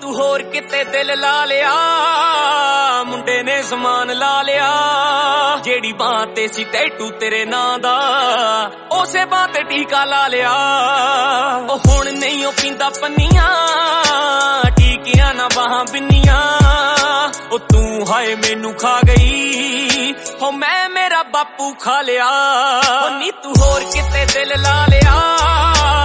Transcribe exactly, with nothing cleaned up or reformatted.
ਤੂੰ ਹੋਰ ਕਿਤੇ ਦਿਲ ਲਾ ਲਿਆ, ਮੁੰਡੇ ਨੇ ਸਮਾਨ ਲਾ ਲਿਆ। ਜਿਹੜੀ ਬਾਂਹ ਤੇ ਸੀ ਟੈਟੂ ਤੇਰੇ ਨਾਂ ਦਾ, ਉਸੇ ਬਾਂਹ ਤੇ ਟੀਕਾ ਲਾ ਲਿਆ। ਉਹ ਹੁਣ ਨਹੀਂ ਉਹ ਪੀਂਦਾ ਪੰਨੀਆਂ, ਟੀਕਿਆਂ ਨਾ ਬਾਹਾਂ ਬਿੰਨੀਆਂ। ਉਹ ਤੂੰ ਹਾਏ ਮੈਨੂੰ ਖਾ ਗਈ, ਹੋ ਮੈਂ ਮੇਰਾ ਬਾਪੂ ਖਾ ਲਿਆ। ਨੀ ਤੂੰ ਹੋਰ ਕਿਤੇ ਦਿਲ ਲਾ ਲਿਆ,